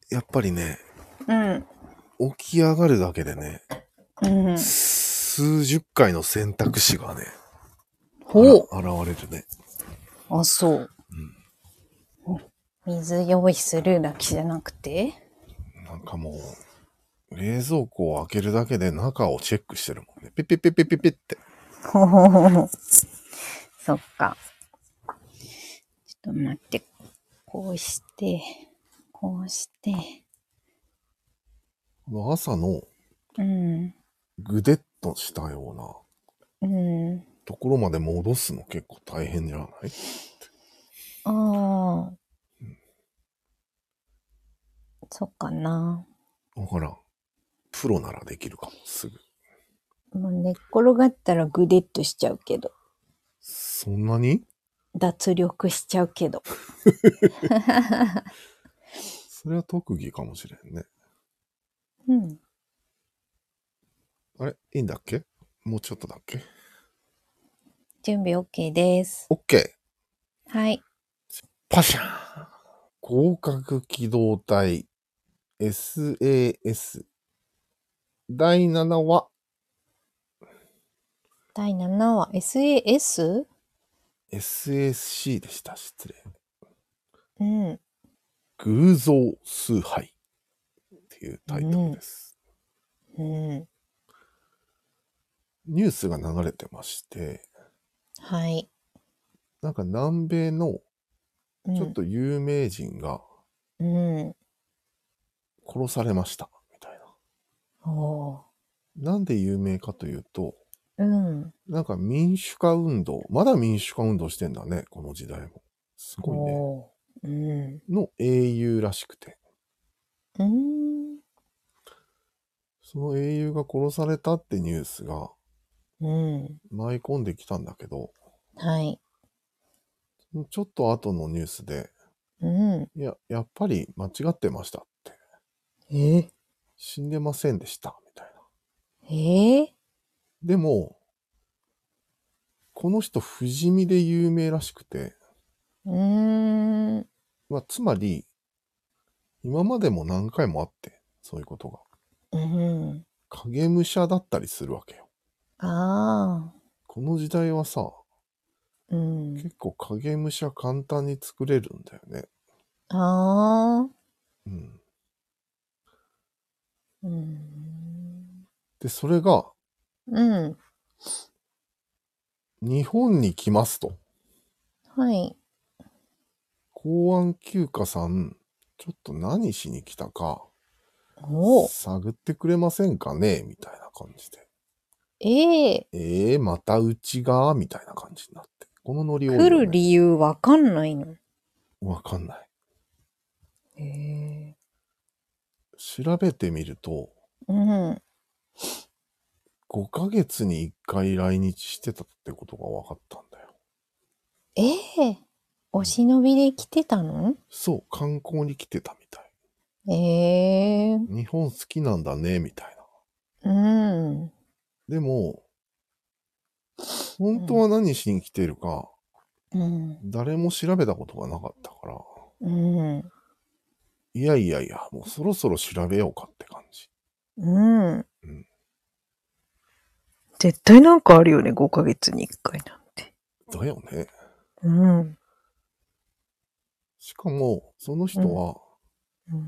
やっぱりね、 うん。 起き上がるだけでね、 うん。 数十回の選択肢がね、 ほ現れるね。 う。あ、そう。水用意するだけじゃなくてなんかもう、冷蔵庫を開けるだけで中をチェックしてるもんね。ピッピッピッピッピッピッって。 ほほほほ。そっか。ちょっと待って。こうして、こうして。 朝のうん。 ぐでっとしたようなうん。 ところまで戻すの結構大変じゃない？ ああ、そっかな。 わからん。プロならできるかも、すぐ。 もう寝っ転がったらぐでっとしちゃうけど。 そんなに？ 脱力しちゃうけど。 それは特技かもしれんね。 うん。 あれいいんだっけ？もうちょっとだっけ？ 準備 OK です。 OK。 はい。 パシャーン。広角機動隊 SAS 第7話。 第7話 SAS？ SSC でした。失礼。 うん。 偶像崇拝っていうタイトルです。 うん。 ニュースが流れてまして、 はい。 なんか南米のちょっうん。 と有名人がうん。 殺されましたみたいおー。 な。なんで有名かというと、 うん。 なんか民主化運動、まだ民主化運動してんだね、この時代も。すごいね。 おー。うん。 の英雄らしくて。 うん。 その英雄が殺されたってニュースがうん。 舞い込んできたんだけど、 はい。 ちょっと後のニュースで、 うん。 いや、やっぱり間違ってましたって。 え死んでませんでした、みたいな。 えでも、この人不死身で有名らしくて、 うーん。 まあ、つまり、今までも何回もあって、そういうことが。 うん。 影武者だったりするわけよ。 ああ。 この時代はさ、 うん。 結構影武者簡単に作れるんだよね。 ああ。 うん。 うん。 で、それが、 うん。 日本に来ますと。 はい。 公安休暇さん、ちょっと何しに来たか、 お探ってくれませんかねみたいな感じで。 ええまたうちがみたいな感じになって。このノリ多い来るよね。 理由わかんないの。 わかんない。 へえ。 調べてみると、 うん。 5ヶ月に1回来日してたってことが分かったんだよ。 ええお忍びで来てたの？ そう、観光に来てたみたい。 ええ日本好きなんだね、みたいな。 うん。 でも、 うん。 本当は何しに来てるか、 うん。 誰も調べたことがなかったから、 うん。 いやいやいや、もうそろそろ調べようかって感じ。 うん。 うん。 絶対なんかあるよね、5ヶ月に1回なんて。 だよね。 うん。 しかも、そのうん。 人は、 うん。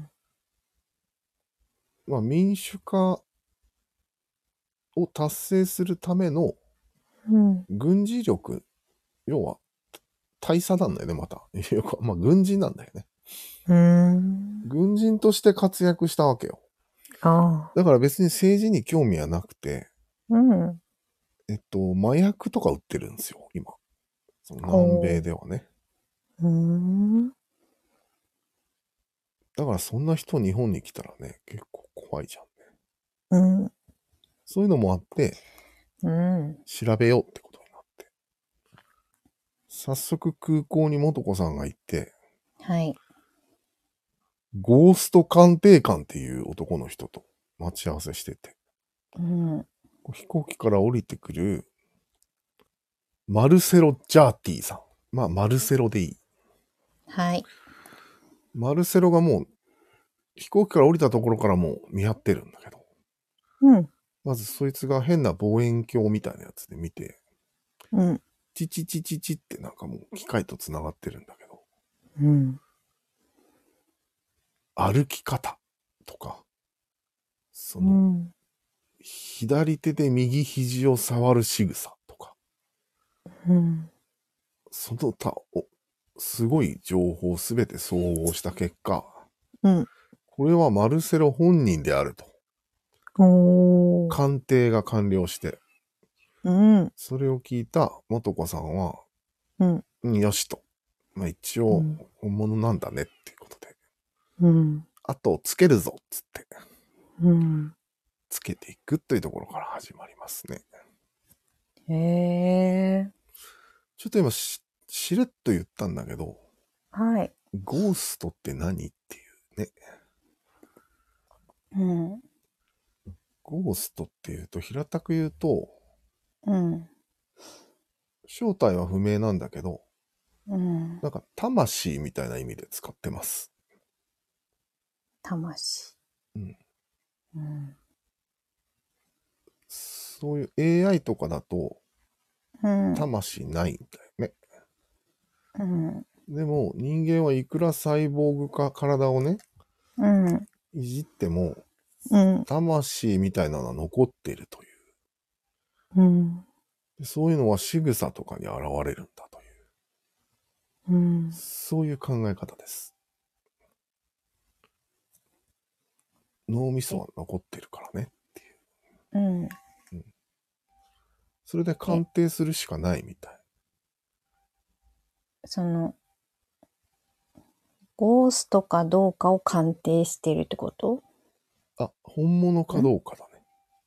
まあ民主化を達成するためのうん。 軍事力、要は大佐なんだよね、また。まあ軍人なんだよね。 うーん。 軍人として活躍したわけよ。 ああ。 だから別に政治に興味はなくて、 うん。 麻薬とか売ってるんですよ、今。その南米ほではね。 う。うーん。 だからそんな人日本に来たらね、結構怖いじゃんね。 うん。 そういうのもあって、 うん。 調べようってことになって。早速空港に素子さんが行って、 はい。 ゴースト鑑定官っていう男の人と待ち合わせしてて、 うん。 飛行機から降りてくるマルセロ・ジャーティさん。まあ、マルセロでいい。 はい。 マルセロがもう飛行機から降りたところからもう見張ってるんだけど、 うん。 まずそいつが変な望遠鏡みたいなやつで見て、 うん。 チチチチチってなんかもう機械と繋がってるんだけど、 うん。 歩き方とか、 うん。 左手で右肘を触る仕草とか、 うん。 そのすごい情報すべて総合した結果、 うん。 これはマルセロ本人であると。 おー。 鑑定が完了して、 うん。 それを聞いた元子さんは、 うん。 よしと。まあ一応本物なんだねっていうことで。 うん。 あとつけるぞっつって、 うん。 つけていくというところから始まりますね。 へー。 ちょっと今しれっと言ったんだけど、 はい。 ゴーストって何っていうね。 うん。 ゴーストっていうと、平たく言うと、 うん。 正体は不明なんだけど、 うん。 なんか魂みたいな意味で使ってます。 魂。 うん。 うん。 そういう AI とかだと、 うん。 魂ないんだよね。 うん。 でも人間はいくらサイボーグ化体をね、 うん。 いじっても、 うん。 魂みたいなのは残っているという。 うん。 でそういうのは仕草とかに現れるんだという。 うん。 そういう考え方です。脳みそは残ってるからねっていう。 うん。 うん、それで鑑定するしかないみたい。 ゴーストかどうかを鑑定してるってこと？ あ、本物かどうかだね。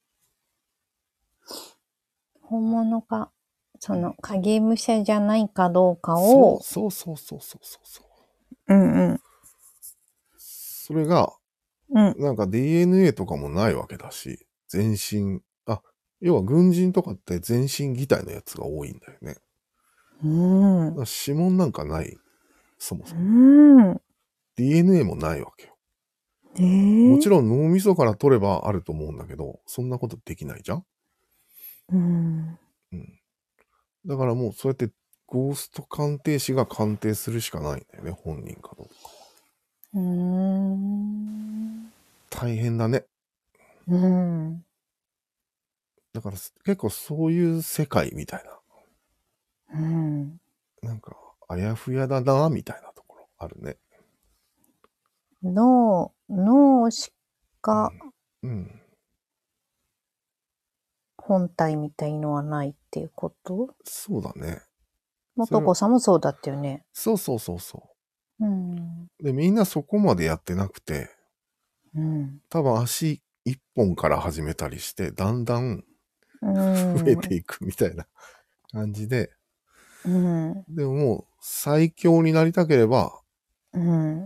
本物か、影武者じゃないかどうかそうを。 そうそうそうそうそう。 うんうん。 それが、 うん。 なんか DNA とかもないわけだし、全身、要は軍人とかって全身擬態のやつが多いんだよね。 うん。 だから指紋なんかない。そもそも。 うん。 DNA もないわけよ。もちろん脳みそから取ればあると思うんだけど、そんなことできないじゃん。 うん。 うん。だからもうそうやってゴースト鑑定士が鑑定するしかないんだよね、本人かどうか。大変だね。 うん。 だから結構そういう世界みたいうん。 な。なんか、あやふやだな、みたいなところあるね。 脳しかうん。 本体みたいのはないっていうこと？ そうだね。 元子さんもそうだったよね。 そうそうそうそうん。 う。で、みんなそこまでやってなくて、 うん。 多分足一本から始めたりして、だんだんう増えてん。 いくみたいな感じで、 うん。 でももう最強になりたければ、 うん。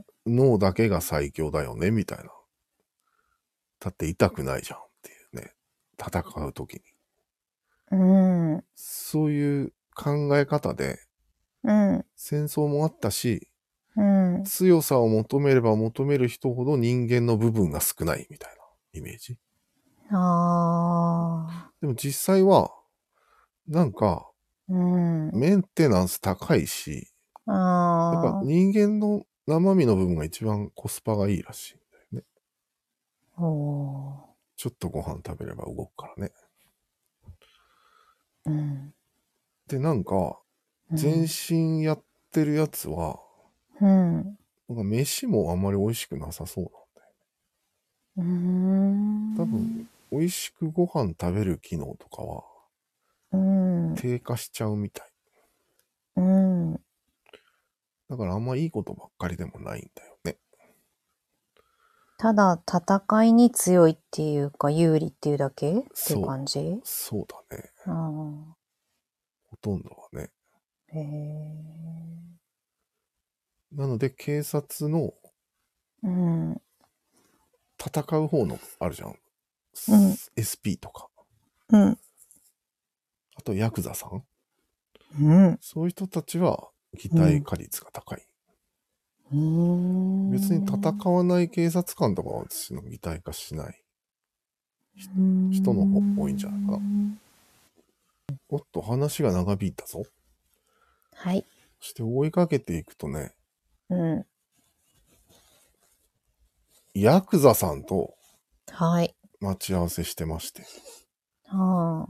脳だけが最強だよね、みたいな。だって痛くないじゃんっていうね。戦うときに。 うん。 そういう考え方で、 うん。 戦争もあったし、 うん。 強さを求めれば求める人ほど人間の部分が少ないみたいなイメージ。 ああ。 でも実際は、なんか、 うん。 メンテナンス高いし、やっぱああ。 人間の生身の部分が一番コスパがいいらしいんだよね。 おー。 ちょっとご飯食べれば動くからね。 うん。 で、なんか、全うん。 身やってるやつは、 うん。 なんか飯もあんまり美味しくなさそうなんだよ。 うー多分、 ん。 美味しくご飯食べる機能とかはうん。 低下しちゃうみたい。 うん。 だからあんまいいことばっかりでもないんだよね。 ただ、戦いに強いっていうか、有利っていうだけっていうそう。 感じ？ そうだね。 ああ。 ほとんどはね。 へえ。 なので、警察のうん。 戦う方のあるじゃん。 うん。 SP とか。 うん。 あと、ヤクザさん。 うん。 そういう人たちは、擬うん。 態化率が高い。 別に戦わない警察官とかは私の擬態化しない人の方が多いんじゃないかな。おっと、話が長引いたぞ。 はい。 そして追いかけていくとね、 うん。 ヤクザさんとはい。 待ち合わせしてまして。 はあ。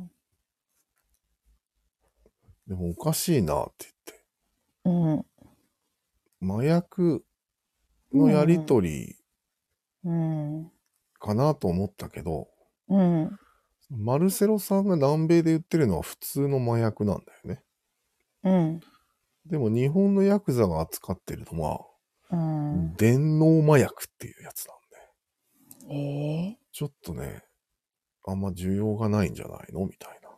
でもおかしいなってうん。 言って。麻薬のやりとりうん。 かなと思ったけど、 うん。 マルセロさんが南米で売ってるのは普通の麻薬なんだよね。 うん。 でも日本のヤクザが扱ってるのは、 うん。 電脳麻薬っていうやつなんで。 ええちょっとね、あんま需要がないんじゃないのみたいな。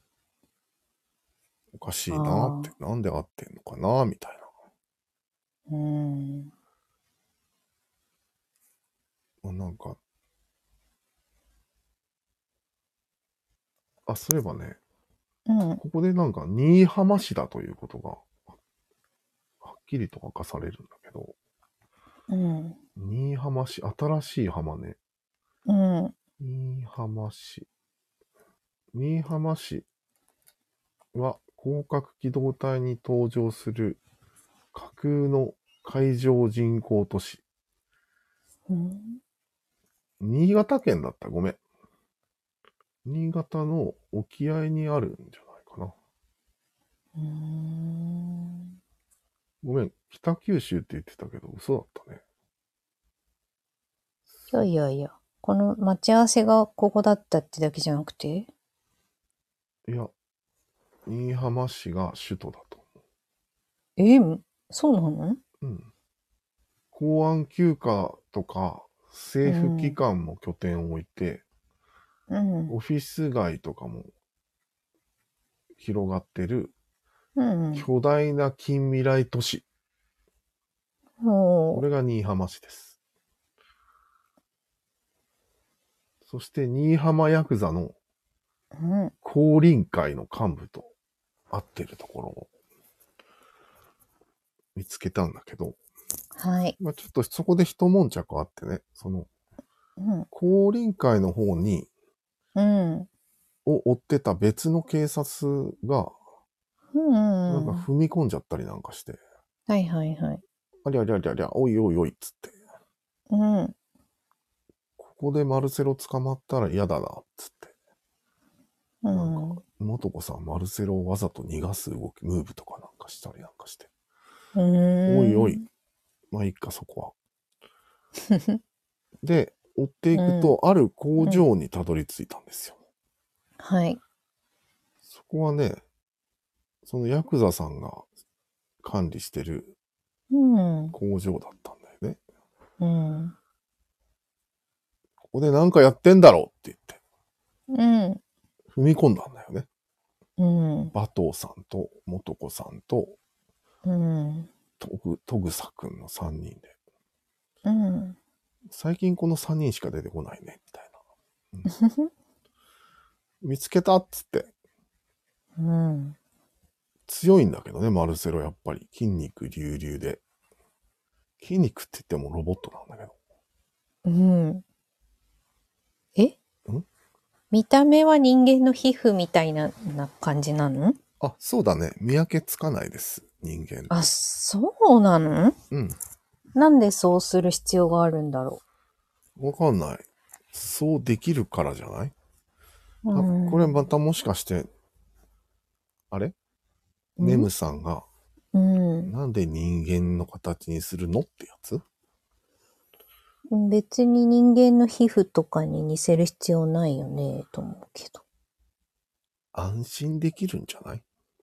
おかしいなって、 ああ。 なんで合ってんのかなみたいうん。 な。なんか、そういえばね、 うん。 ここでなんか、新居浜市だということが、はっきりと明かされるんだけど、 うん。 新居浜市、新しい浜ね。 うん。 新居浜市。新居浜市は、広角機動隊に登場する架空の海上人工都市。 うん。 新潟県だった。ごめん。新潟の沖合にあるんじゃないかな。 うん。 ごめん。北九州って言ってたけど、嘘だったね。 いやいやいや。この待ち合わせがここだったってだけじゃなくて。 いや、新居浜市が首都だとそうなの？ 思う。うん。公安休暇とか政府機関も拠点を置いて、 うん。 オフィス街とかも広がってるうん。 巨大な近未来都市。こおー。 れが新居浜市です。そして新居浜ヤクザのうん。 降臨会の幹部と会ってるところを見つけたんだけど、 はい。 ちょっとそこで一悶着あってね、そのうん。 降臨会の方に、 うん。 を追ってた別の警察が、 うん。 なんか踏み込んじゃったりなんかして、 はいはいはい。 ありゃりゃりゃりゃ、おいおいおいっつって、 うん。 ここでマルセロ捕まったら嫌だなっつって、 うなんか、 ん。 元子さんマルセロをわざと逃がす動き、ムーブとかなんかしたりなんかして、 うおいおい、 ん。 まあいいかそこは。で、追っていくうん。 と、ある工場にたどり着いたんですよ。 はい。 そこはね、そのヤクザさんが管理してるうん。 工場だったんだよね。 うん。 ここでなんかやってんだろうってうん。 言って、踏み込んだんだよね。 うん。 馬頭さんと元子さんとうん。 トグサくんの3人で。 うん。 最近この3人しか出てこないね、みたいな。見つけたっつって。 うん。 強いんだけどね、マルセロやっぱり。筋肉隆々で。筋肉って言ってもロボットなんだけど。 うん。えん見た目は人間の皮膚みたいな感じなの？ そうだね。見分けつかないです。人間と。 そうなの？ うん。 なんでそうする必要があるんだろわかんない。そうできるからじゃない？ う。 これまたもしかして、あれネムさんが、 うん。 なんで人間の形にするのってやつ？ 別に人間の皮膚とかに似せる必要ないよね、と思うけど。 安心できるんじゃない？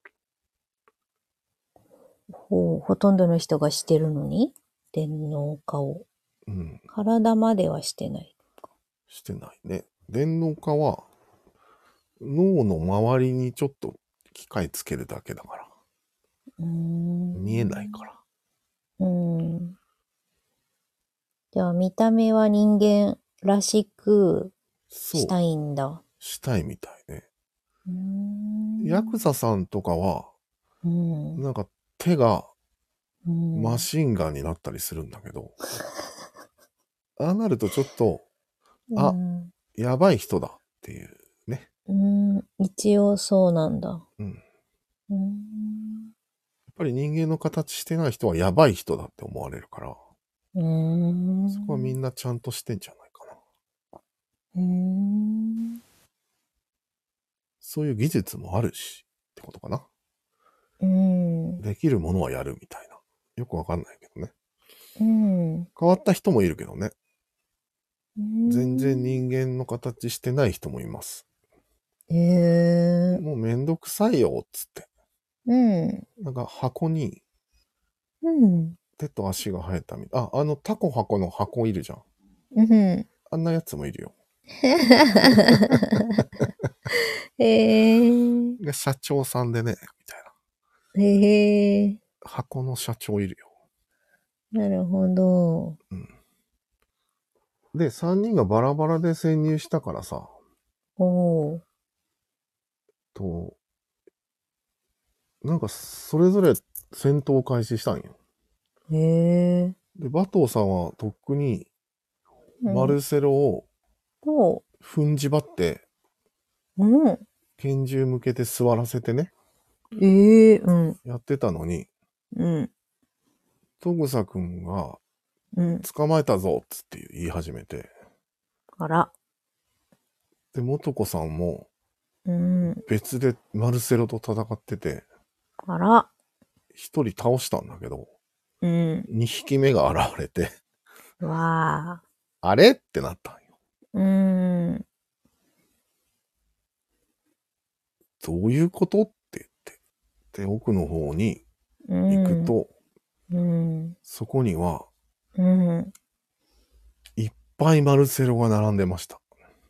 ほとんどの人がしてるのに電脳化を。 うん。 体まではしてない。 してないね。電脳化は、脳の周りにちょっと機械つけるだけだから。見えないから。 うん。じゃあ見た目は人間らしくしたいんだ。 したいみたいね。ヤクザさんとかは、 うん。 なんか手がマシンガンになったりするんだけど、ああなるとちょっと、あ、やばい人だっていうね。 一応そうなんだ。 やっぱり人間の形してない人はやばい人だって思われるから、そこはみんなちゃんとしてんじゃないかな。そういう技術もあるし、ってことかな。できるものはやるみたいな。よくわかんないけどね。変わった人もいるけどね。全然人間の形してない人もいます。もうめんどくさいよ、つって。なんか箱に、手と足が生えたみたい。タコ箱の箱いるじゃん。あんなやつもいるよ。で社長さんでね、みたいな。箱の社長いるよ。 なるほど。 で、3人がバラバラで潜入したからさ、なんかそれぞれ戦闘を開始したんよ。で、バトーさんはとっくにマルセロを踏んじばって、拳銃向けて座らせてね、やってたのに、トグサ君が捕まえたぞっつって言い始めて、で、元子さんも別でマルセロと戦ってて、一人倒したんだけど、2匹目が現れて、あれってなったんよ。どういうことって言って。で、奥の方に行くと、そこには、いっぱいマルセロが並んでました。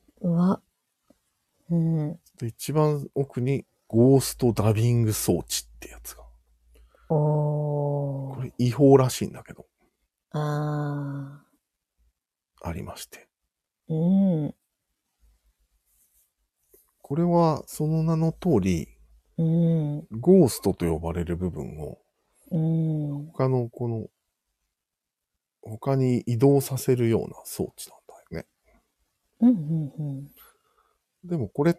で、一番奥にゴーストダビング装置ってやつが。これ違法らしいんだけど。ありまして。これはその名の通り、ゴーストと呼ばれる部分を、他に移動させるような装置なんだよね。でもこれって、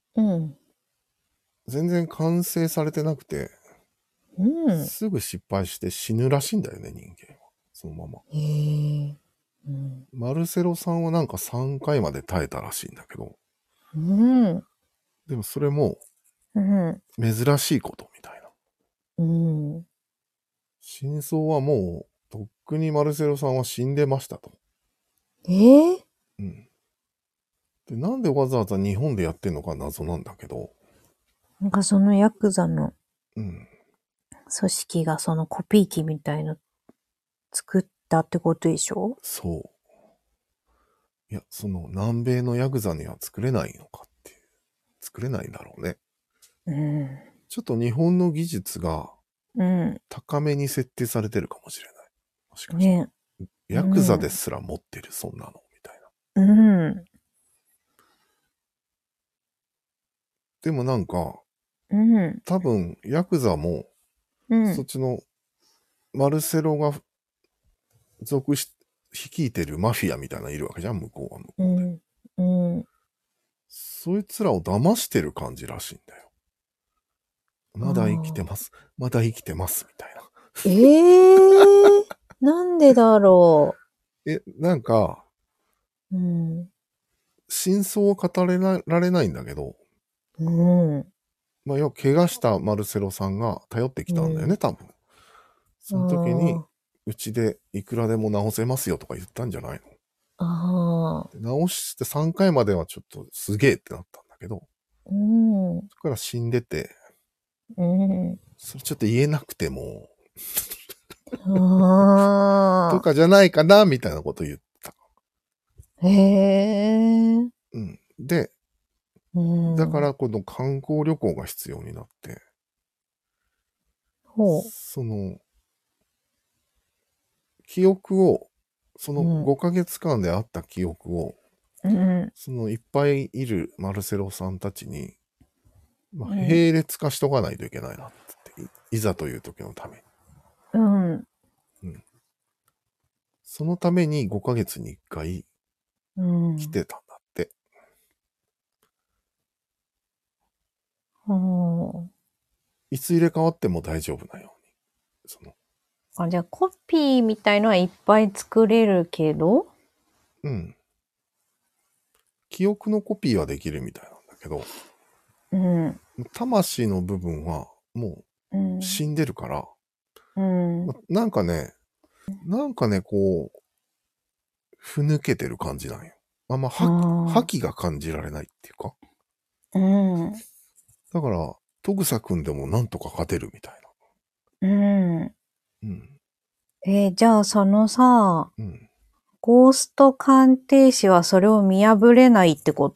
全然完成されてなくて、すぐ失敗して死ぬらしいんだよね、人間は。そのまま。マルセロさんはなんか3回まで耐えたらしいんだけど、でもそれも、珍しいことみたいな。真相はもう、とっくにマルセロさんは死んでましたと。で、なんでわざわざ日本でやってんのか謎なんだけど。 なんかそのヤクザの組織がそのコピー機みたいの作ったってことでしょ？ そう。いや、その南米のヤクザには作れないのかっていう。作れないんだろうね。ちょっと日本の技術が高めに設定されてるかもしれない。もしかして。ヤクザですら持ってる、そんなの、みたいな。でもなんか、多分、ヤクザも、そっちの、マルセロが率いてるマフィアみたいなのいるわけじゃん、向こうは向こうで。そいつらを騙してる感じらしいんだよ。まだ生きてます。まだ生きてます、みたいな。 なんでだろう。なんか、真相を語られないんだけど、まあ、要は怪我したマルセロさんが頼ってきたんだよね、多分。その時に、うちでいくらでも直せますよとか言ったんじゃないの？直して3回まではちょっとすげえってなったんだけど、そこから死んでて、それちょっと言えなくても、とかじゃないかな、みたいなこと言った。で、だからこの観光旅行が必要になって、その、記憶を、その5ヶ月間であった記憶を、そのいっぱいいるマルセロさんたちに、並列化しとかないといけないなって、いざという時のために。 そのために5ヶ月に1回うん。 来てたんだって。いつ入れ替わっても大丈夫なように。 じゃあコピーみたいのはいっぱい作れるけど、 記憶のコピーはできるみたいなんだけど、魂の部分はもう死んでるから、なんかね、こう、ふぬけてる感じなんよ。あんま覇気が感じられないっていうか。だから、トグサ君でもなんとか勝てるみたいな。 じゃあそのさ、ゴースト鑑定士はそれを見破れないってこと？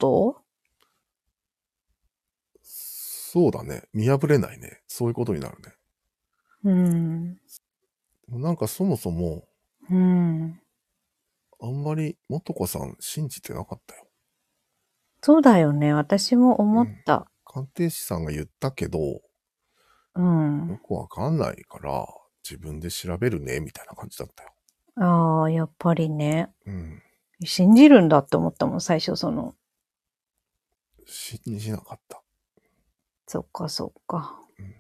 そうだね。見破れないね。そういうことになるね。なんかそもそも、あんまり元子さん信じてなかったよ。 そうだよね。私も思った。 鑑定士さんが言ったけど、よくわかんないから、自分で調べるね、みたいな感じだったよ。 ああ、やっぱりね。信じるんだって思ったもん、最初信じなかった。 そっかそっか。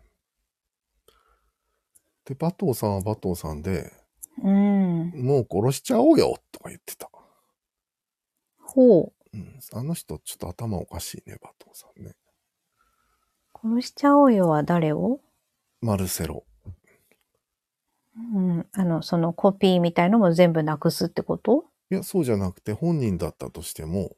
で、馬頭さんは馬頭さんで、 もう殺しちゃおうよ、とか言ってた。 ほう。 あの人ちょっと頭おかしいね、馬頭さんね。 殺しちゃおうよは誰を？ マルセロ。 そのコピーみたいのも全部なくすってこと？ いや、そうじゃなくて、本人だったとしても、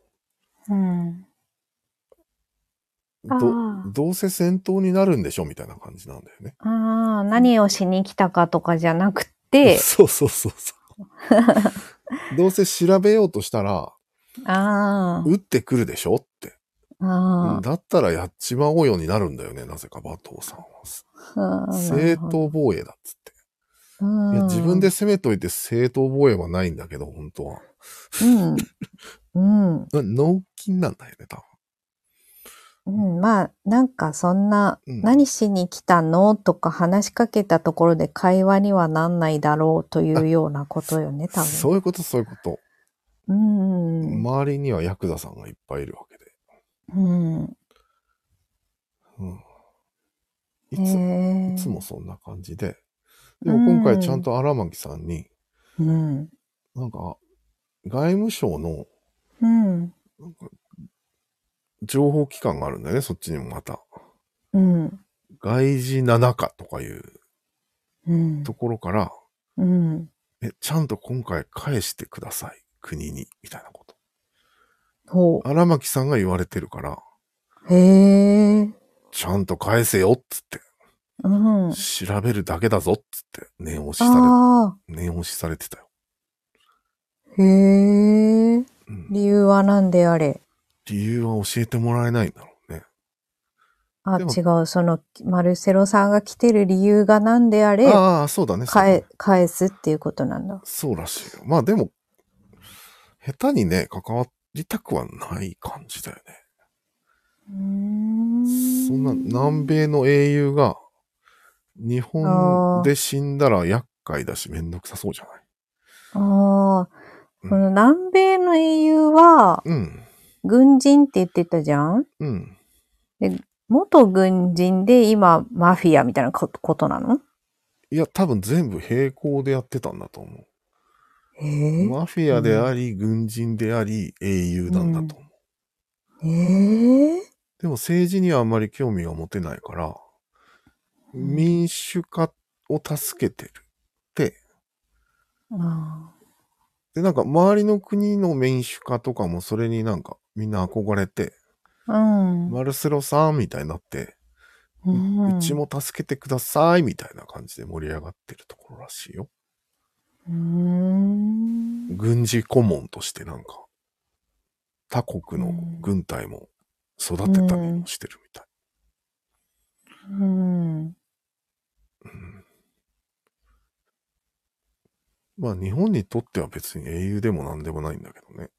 どうせ戦闘になるんでしょみたいな感じなんだよね。 何をしに来たかとかじゃなくて。 そう。どうせ調べようとしたら、撃ってくるでしょって。だったらやっちまおうようになるんだよね、なぜか馬頭さんは。正当防衛だっつって。いや、自分で攻めといて正当防衛はないんだけど、本当は。脳筋なんだよね、多分。まあ、なんかそんな、何しに来たのとか話しかけたところで会話にはなんないだろうというようなことよね、多分。 そういうこと。周りにはヤクザさんがいっぱいいるわけで。いつもそんな感じで。でも今回ちゃんと荒牧さんに、なんか、外務省の、情報機関があるんだよね、そっちにもまた。外事7課とかいうところから、ちゃんと今回返してください、国に、みたいなこと。荒牧さんが言われてるから、ちゃんと返せよ、っつって。調べるだけだぞ、っつって、念押しされてたよ。 理由は何であれ。 理由は教えてもらえないんだろうね。 違う、その、マルセロさんが来てる理由が何であれ、 そうだね。 返すっていうことなんだ。 そうらしいよ。まあでも、下手にね、関わりたくはない感じだよね。そんな南米の英雄が日本で死んだら厄介だしめんどくさそうじゃない？ この南米の英雄は、軍人って言ってたじゃん？で、元軍人で今マフィアみたいなことなの？ いや、多分全部並行でやってたんだと思う。マフィアであり、軍人であり、英雄なんだと思う。でも政治にはあんまり興味が持てないから、民主化を助けてるって。で、なんか周りの国の民主化とかもそれになんかみんな憧れて、マルセロさんみたいになって、うちも助けてくださいみたいな感じで盛り上がってるところらしいよ。軍事顧問としてなんか、他国の軍隊も育てたりもしてるみたい。まあ日本にとっては別に英雄でもなんでもないんだけどね。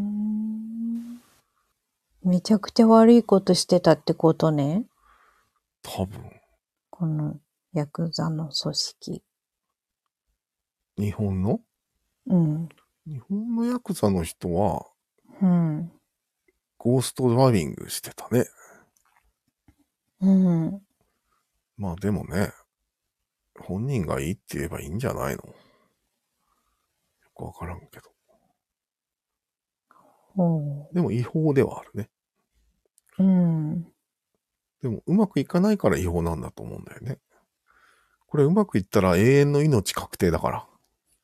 めちゃくちゃ悪いことしてたってことね。 多分。 このヤクザの組織。 日本の？ うん。 日本のヤクザの人は、 うん。 ゴーストドライビングしてたね。 うん。 まあでもね、本人がいいって言えばいいんじゃないの？よくわからんけど。でも違法ではあるね。 うん。 でもうまくいかないから違法なんだと思うんだよね。これうまくいったら永遠の命確定だから。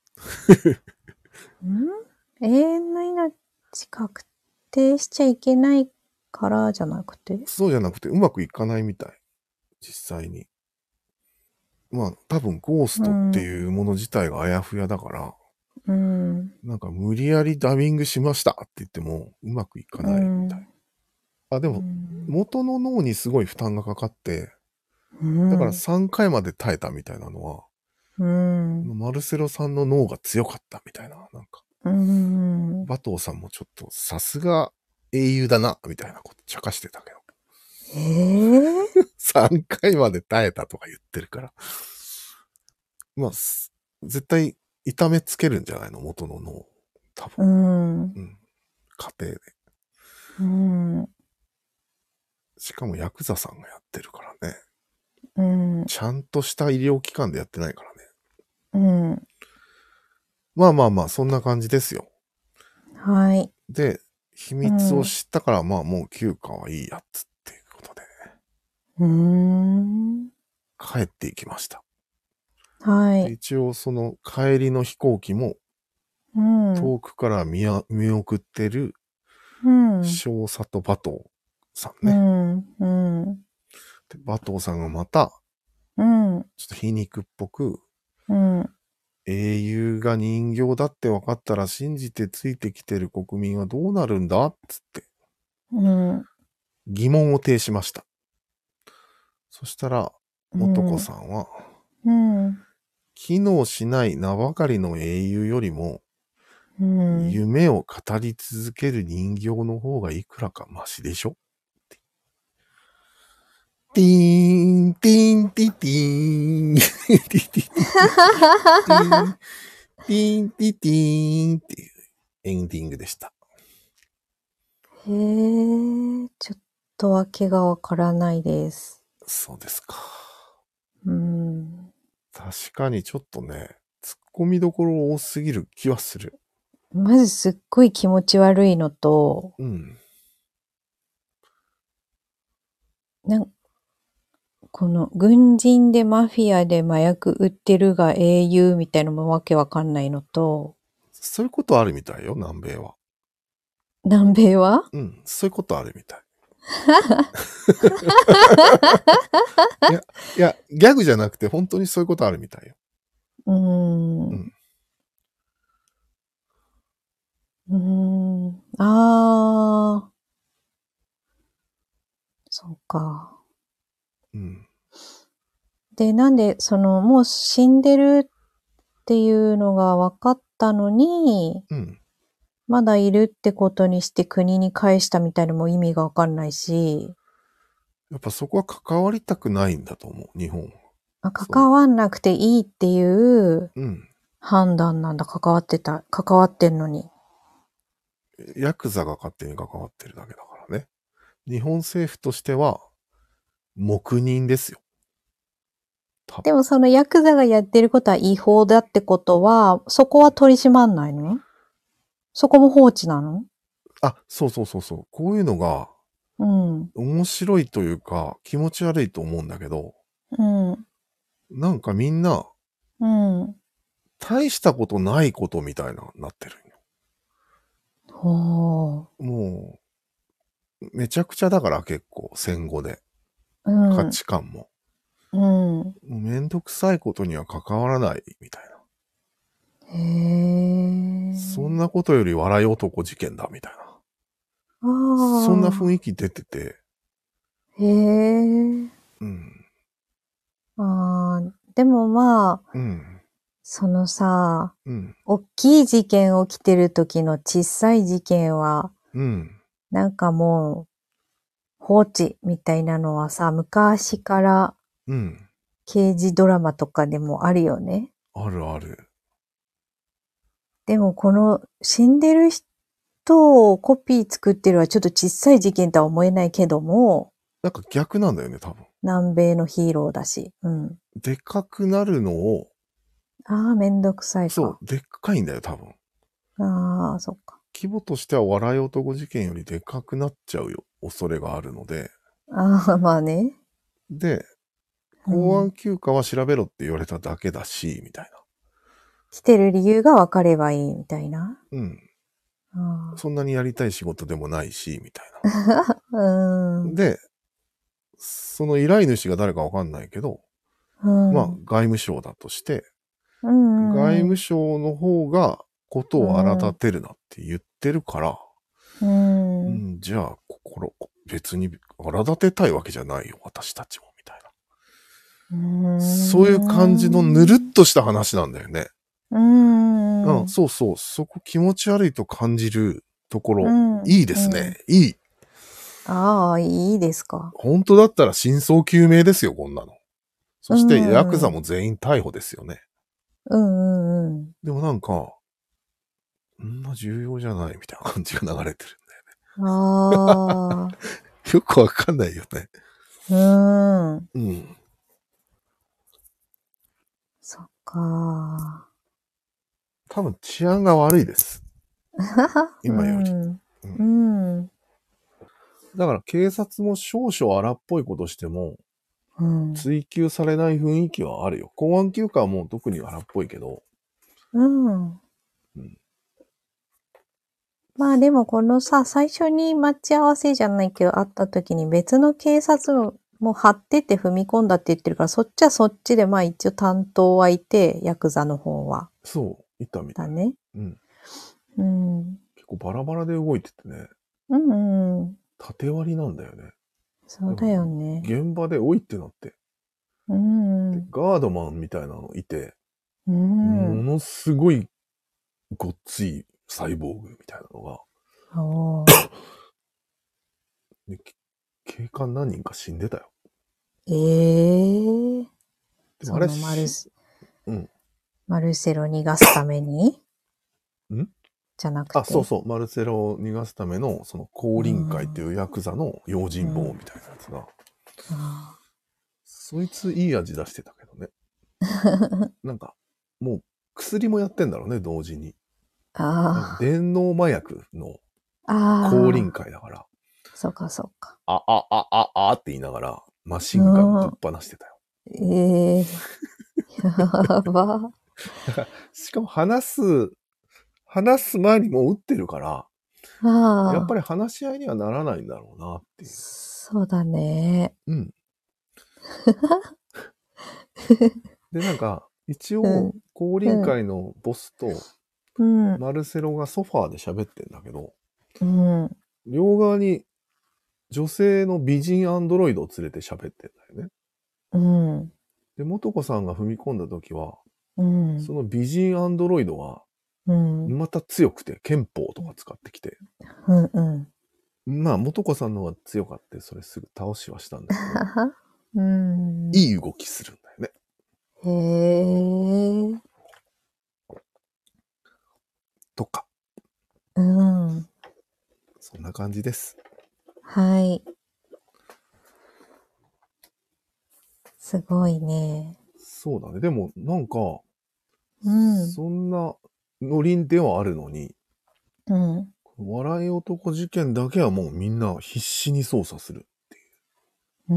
永遠の命確定しちゃいけないからじゃなくて？ そうじゃなくてうまくいかないみたい。実際に。まあ多分ゴーストっていうもの自体があやふやだから、 うん、 なんか無理やりダビングしましたって言ってもうまくいかないみたい。あ、でも元の脳にすごい負担がかかって、だから3回まで耐えたみたいなのは、マルセロさんの脳が強かったみたいな、なんか。バトーさんもちょっとさすが英雄だな、みたいなこと茶化してたけど。3回まで耐えたとか言ってるから。まあ、絶対痛めつけるんじゃないの？元の脳。多分。家庭で。しかもヤクザさんがやってるからね。ちゃんとした医療機関でやってないからね。まあまあまあ、そんな感じですよ。 はい。 で、秘密を知ったから、まあもう休暇はいいやつっていうことで。帰っていきました。 はい。 一応その帰りの飛行機も、遠くから見送ってる、少佐とバトーさんね。でバトーさんがまた、ちょっと皮肉っぽく、英雄が人形だって分かったら信じてついてきてる国民はどうなるんだっつって、疑問を呈しました。そしたら、男さんは、機能しない名ばかりの英雄よりも、夢を語り続ける人形の方がいくらかマシでしょ？ティーン、ティーン、ティティーン、ティティティティーン、ティーン、ティティーンっていうエンディングでした。 ちょっとわけがわからないです。 そうですか。 確かにちょっとね、突っ込みどころ多すぎる気はする。 まずすっごい気持ち悪いのと、この軍人でマフィアで麻薬売ってるが英雄みたいなのもわけわかんないのと、 そういうことあるみたいよ、南米は。 南米は？ そういうことあるみたい。いや、ギャグじゃなくて本当にそういうことあるみたいよ。 そうか。で、なんで、もう死んでるっていうのが分かったのに、まだいるってことにして国に返したみたいなのも意味がわかんないし。 やっぱそこは関わりたくないんだと思う、日本は。 関わんなくていいっていう判断なんだ、関わってんのに。 ヤクザが勝手に関わってるだけだからね。日本政府としては、黙認ですよ。 でもそのヤクザがやってることは違法だってことは、そこは取り締まんないの？そこも放置なの？ そうそうそうそう。こういうのが、面白いというか、気持ち悪いと思うんだけど、なんかみんな、大したことないことみたいなってるんよ。もう、めちゃくちゃだから結構戦後で。価値観も。もうめんどくさいことには関わらないみたいな。そんなことより笑い男事件だみたいな。そんな雰囲気出てて。 でもまあ、そのさ、大きい事件起きてる時の小さい事件は、なんかも放置みたいなのはさ、昔からうん。 刑事ドラマとかでもあるよね。 あるある。 でもこの死んでる人をコピー作ってるはちょっと小さい事件とは思えないけども、 なんか逆なんだよね、多分。 南米のヒーローだし。うん。 でかくなるのを、 ああ、めんどくさいか。 そう、でっかいんだよ、多分。 ああ、そっか。 規模としては笑い男事件よりでかくなっちゃうよ、恐れがあるので。 ああ、まあね。 で、公安休暇は調べろって言われただけだし、みたいな。 来てる理由が分かればいいみたいな。 うん。 あそんなにやりたい仕事でもないし、みたいあ。 な。で、その依頼主が誰かわかんないけど、まあ、外務省だとして、外務省の方がことを荒立てるなって言ってるから、じゃあ、別に荒立てたいわけじゃないよ、私たちも、みたいな。そういう感じのぬるっとした話なんだよね。そうそう、そこ気持ち悪いと感じるところ、いいですね、いい。 ああ、いいですか。 本当だったら真相究明ですよ、こんなの。そして、ヤクザも全員逮捕ですよね。でもなんか、そんな重要じゃないみたいな感じが流れてるんだよね。ああ。よくわかんないよね。うん。 そっか。 多分治安が悪いです。今より。だから警察も少々荒っぽいことしても、追及されない雰囲気はあるよ。公安休暇はもう特に荒っぽいけど。 まあでもこのさ、最初に待ち合わせじゃないけど会った時に別の警察も張ってて踏み込んだって言ってるから、そっちはそっちでまあ一応担当はいて、ヤクザの方は。 そう、いたみたい。 だね。 結構バラバラで動いててね。縦割りなんだよね。 そうだよね。 現場でおいってなって。ガードマンみたいなのいて、ものすごいごっついサイボーグみたいなのが、警官何人か死んでたよ。 でもあれマルセロ逃がすためにじゃなくて。 そうそう。マルセロを逃がすための、その降臨会っていうヤクザの用心棒みたいなやつが。そいついい味出してたけどね。なんか、もう薬もやってんだろうね、同時に。電脳麻薬の降臨会だから。 そうかそうか。 って言いながら、マシンガンぶっ放してたよ。 やば。 しかも話す前にもう撃ってるから、やっぱり話し合いにはならないんだろうなっていう。 そうだね。 で、なんか、一応、降臨会のボスと、マルセロがソファーで喋ってんだけど、両側に女性の美人アンドロイドを連れて喋ってんだよね。で、素子さんが踏み込んだ時は、その美人アンドロイドは、また強くて、憲法とか使ってきて。まあ、素子さんの方が強かって、それすぐ倒しはしたんだけど、いい動きするんだよね。 へえ。 とか。そんな感じです。 はい。すごいね。 そうだね。でも、なんか、そんなノリではあるのに、笑い男事件だけはもうみんな必死に捜査するっていう。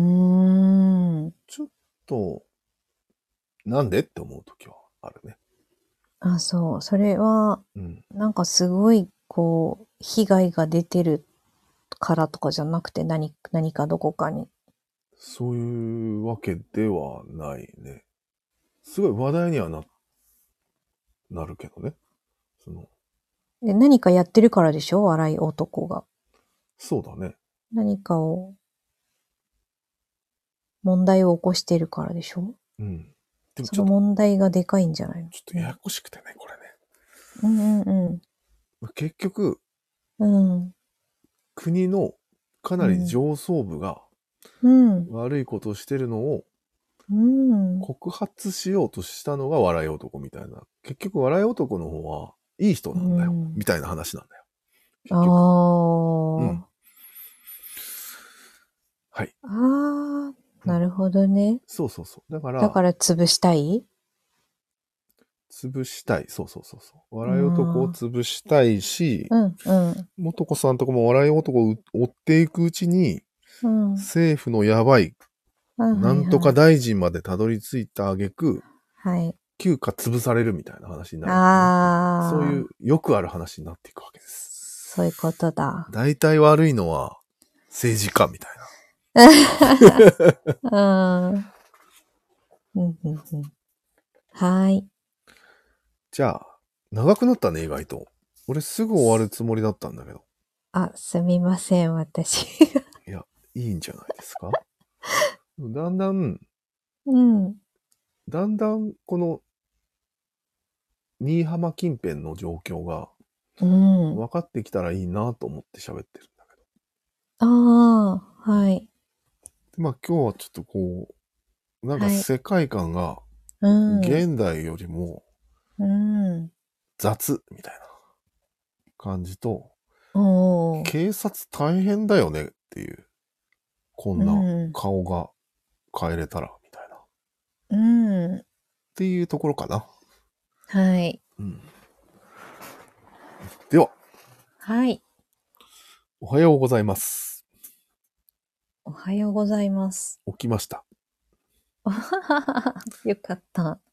ちょっと、なんでって思うときはあるね。 そう。それは、なんかすごい、被害が出てるからとかじゃなくて何かどこかに。 そういうわけではないね。すごい話題にはなるけどね。 何かやってるからでしょ、笑い男が。 そうだね。 何か問題を起こしてるからでしょ。でもその問題がでかいんじゃないの？ ちょっとややこしくてね、これね。結局、国のかなり上層部が悪いことをしてるのを告発しようとしたのが笑い男みたいな。結局笑い男の方はいい人なんだよ、みたいな話なんだよ。結局。はい。 なるほどね。 そうそうそう。だから潰したい？ 潰したい。そう。笑い男を潰したいし、元子さんとかも笑い男を追っていくうちに、政府のやばい、なんとか大臣までたどり着いた挙句、旧家潰されるみたいな話になる。そういうよくある話になっていくわけです。 そういうことだ。 大体悪いのは政治家みたいな。 はい。 じゃあ、長くなったね、意外と。俺すぐ終わるつもりだったんだけど。 すみません、私。 いや、いいんじゃないですか。だんだん、この、新居浜近辺の状況が、分かってきたらいいなと思って喋ってるんだけど。 はい。 今日はちょっとこう、なんか世界観が、現代よりも、雑みたいな感じと、警察大変だよねっていう、こんな顔が変えれたらみたいな、っていうところかな。 はい。 では。 はい。 おはようございます。 おはようございます。 起きました。 よかった。